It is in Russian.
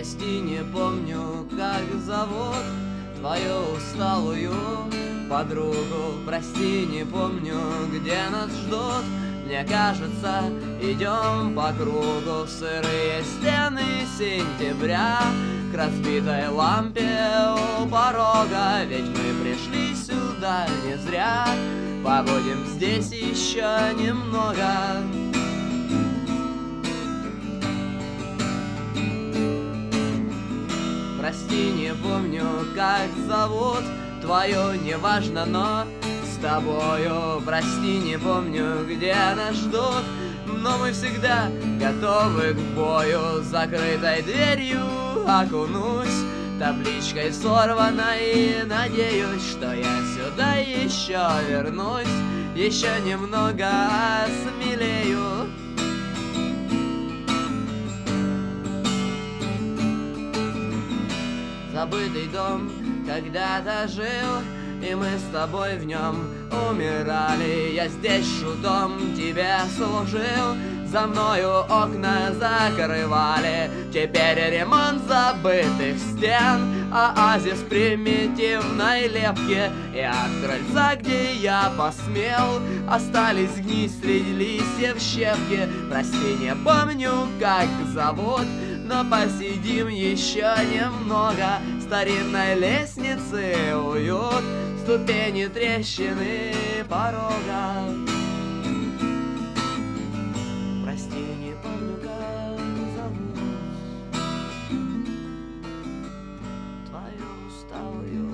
Прости, не помню, как зовут твою усталую подругу. Прости, не помню, где нас ждут. Мне кажется, идем по кругу в сырые стены сентября, к разбитой лампе у порога. Ведь мы пришли сюда не зря, побудем здесь еще немного. Прости, не помню, как зовут твою, неважно, но с тобою. Прости, не помню, где нас ждут, но мы всегда готовы к бою. Закрытой дверью окунусь, табличкой сорванной, надеюсь, что я сюда еще вернусь, еще немного осмелею. Забытый дом когда-то жил, и мы с тобой в нем умирали. Я здесь шутом тебе служил, за мною окна закрывали. Теперь ремонт забытых стен, оазис примитивной лепки. И от крыльца, где я посмел, остались гнить среди листьев щепки. Прости, не помню, как зовут, но посидим еще немного. Старинной лестницы уют, ступени, трещины порога. Прости, не помню, как зовут твою усталую